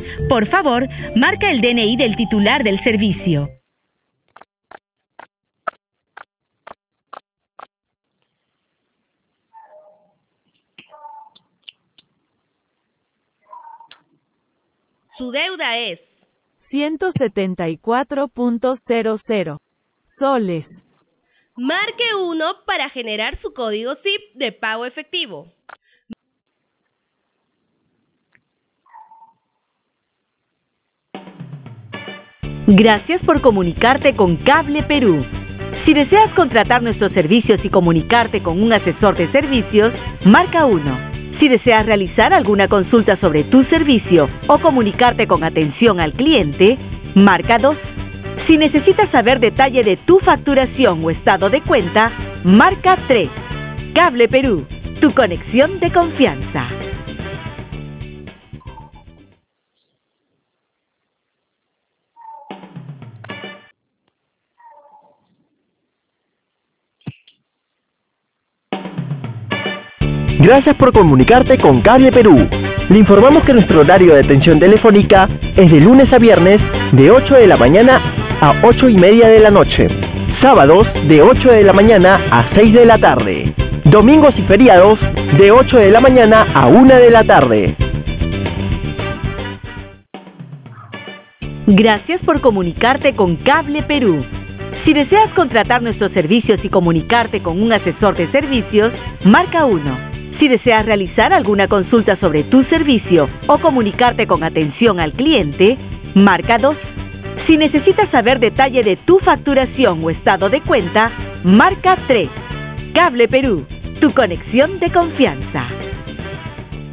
Por favor, marca el DNI del titular del servicio. Su deuda es 174.00 soles. Marque 1 para generar su código SIP de pago efectivo. Gracias por comunicarte con Cable Perú. Si deseas contratar nuestros servicios y comunicarte con un asesor de servicios, marca 1. Si deseas realizar alguna consulta sobre tu servicio o comunicarte con atención al cliente, marca 2. Si necesitas saber detalle de tu facturación o estado de cuenta, marca 3. Cable Perú, tu conexión de confianza. Gracias por comunicarte con Cable Perú. Le informamos que nuestro horario de atención telefónica es de lunes a viernes de 8 de la mañana a 8:30 de la noche. Sábados de 8 de la mañana a 6 de la tarde. Domingos y feriados de 8 de la mañana a 1 de la tarde. Gracias por comunicarte con Cable Perú. Si deseas contratar nuestros servicios y comunicarte con un asesor de servicios, marca 1. Si deseas realizar alguna consulta sobre tu servicio o comunicarte con atención al cliente, marca 2. Si necesitas saber detalle de tu facturación o estado de cuenta, marca 3. Cable Perú, tu conexión de confianza.